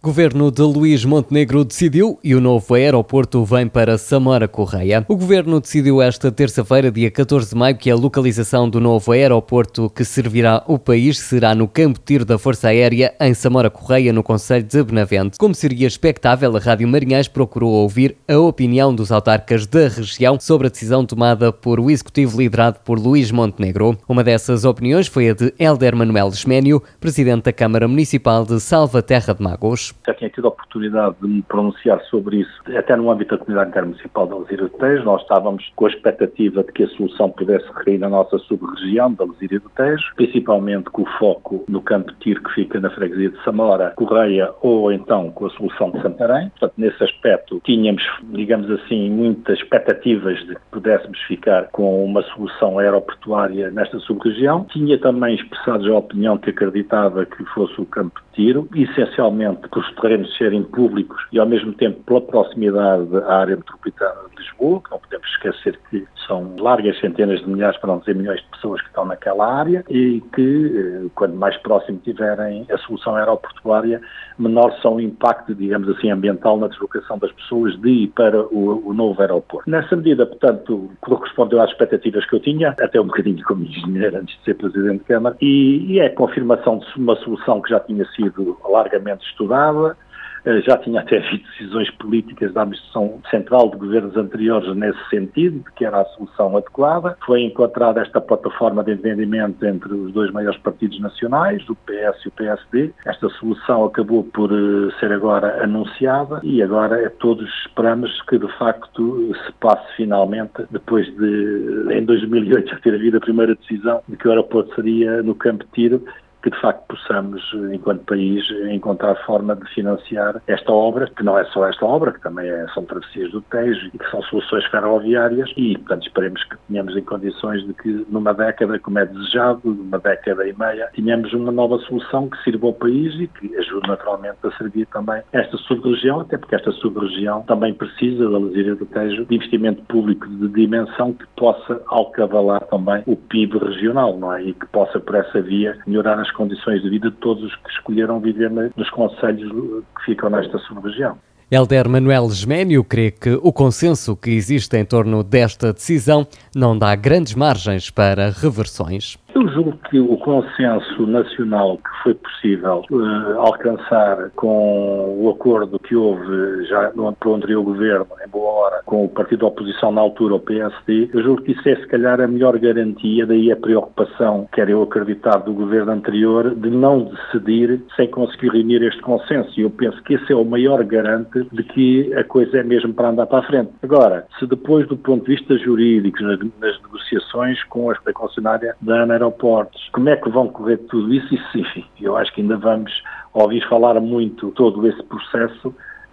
O governo de Luís Montenegro decidiu e o novo aeroporto vem para Samora Correia. O governo decidiu esta terça-feira, dia 14 de maio, que a localização do novo aeroporto que servirá o país será no Campo de Tiro da Força Aérea, em Samora Correia, no concelho de Benavente. Como seria expectável, a Rádio Marinhães procurou ouvir a opinião dos autarcas da região sobre a decisão tomada por o executivo liderado por Luís Montenegro. Uma dessas opiniões foi a de Hélder Manuel Gesménio, presidente da Câmara Municipal de Salvaterra de Magos. Já tinha tido a oportunidade de me pronunciar sobre isso, até no âmbito da Comunidade Intermunicipal da Lesíria do Tejo. Nós estávamos com a expectativa de que a solução pudesse recair na nossa sub-região da Lesíria do Tejo, principalmente com o foco no Campo de Tiro, que fica na freguesia de Samora Correia, ou então com a solução de Santarém. Portanto, nesse aspecto, tínhamos, digamos assim, muitas expectativas de que pudéssemos ficar com uma solução aeroportuária nesta sub-região. Tinha também expressado a opinião que acreditava que fosse o Campo de Tiro, essencialmente por os terrenos serem públicos e ao mesmo tempo pela proximidade à área metropolitana de Lisboa, que não podemos esquecer que são largas centenas de milhares, para não dizer milhões de pessoas que estão naquela área, e que quando mais próximo tiverem a solução aeroportuária, menor são o impacto, digamos assim, ambiental na deslocação das pessoas de e para o novo aeroporto. Nessa medida, portanto, correspondeu às expectativas que eu tinha, até um bocadinho como engenheiro antes de ser Presidente de Câmara, e é a confirmação de uma solução que já tinha sido largamente estudada. Já tinha até havido decisões políticas da administração central de governos anteriores nesse sentido, de que era a solução adequada. Foi encontrada esta plataforma de entendimento entre os dois maiores partidos nacionais, o PS e o PSD. Esta solução acabou por ser agora anunciada e agora todos esperamos que de facto se passe finalmente, depois de em 2008 já ter havido a primeira decisão de que o aeroporto seria no Campo de Tiro, que de facto possamos, enquanto país, encontrar forma de financiar esta obra, que não é só esta obra, que também são travessias do Tejo e que são soluções ferroviárias e, portanto, esperemos que tenhamos em condições de que numa década, como é desejado, numa década e meia, tenhamos uma nova solução que sirva ao país e que ajude naturalmente a servir também esta sub-região, até porque esta sub-região também precisa da Lesíria do Tejo de investimento público de dimensão que possa alcavalar também o PIB regional, não é? E que possa, por essa via, melhorar as condições de vida de todos os que escolheram viver nos concelhos que ficam nesta sub-região. Hélder Manuel Gesménio crê que o consenso que existe em torno desta decisão não dá grandes margens para reversões. Eu julgo que o consenso nacional que foi possível alcançar com o acordo que houve já no anterior governo, em boa hora, com o partido de oposição na altura, o PSD, eu julgo que isso é se calhar a melhor garantia, daí a preocupação, quero eu acreditar, do governo anterior, de não decidir sem conseguir reunir este consenso. E eu penso que esse é o maior garante de que a coisa é mesmo para andar para a frente. Agora, se depois do ponto de vista jurídico, nas negociações com a concessionária da ANA Aeroportos, como é que vão correr tudo isso? Isso, enfim, eu acho que ainda vamos ouvir falar muito todo esse processo,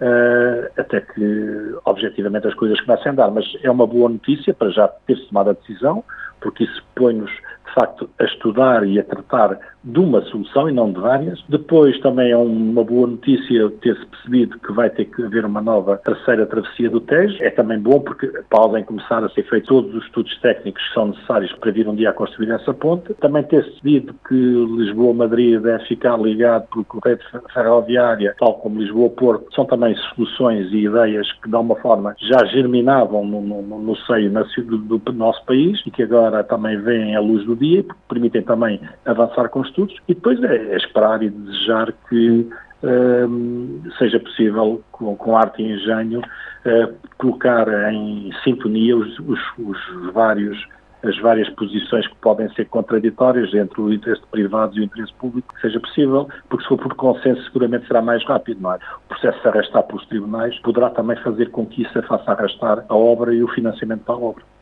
até que, objetivamente, as coisas comecem a andar. Mas é uma boa notícia para já ter-se tomado a decisão, porque isso põe-nos, de facto, a estudar e a tratar de uma solução e não de várias. Depois também é uma boa notícia ter-se percebido que vai ter que haver uma nova terceira travessia do Tejo. É também bom porque podem começar a ser feitos todos os estudos técnicos que são necessários para vir um dia a construir essa ponte. Também ter-se decidido que Lisboa-Madrid deve ficar ligado pelo correio ferroviária, tal como Lisboa-Porto, são também soluções e ideias que de alguma forma já germinavam no seio do nosso país e que agora também vêm à luz do dia, porque permitem também avançar com os estudos, e depois é esperar e desejar que seja possível, com arte e engenho, colocar em sintonia as várias posições que podem ser contraditórias entre o interesse de privados e o interesse público, que seja possível, porque se for por consenso seguramente será mais rápido, não é? O processo de se arrastar pelos tribunais poderá também fazer com que isso faça arrastar a obra e o financiamento para a obra.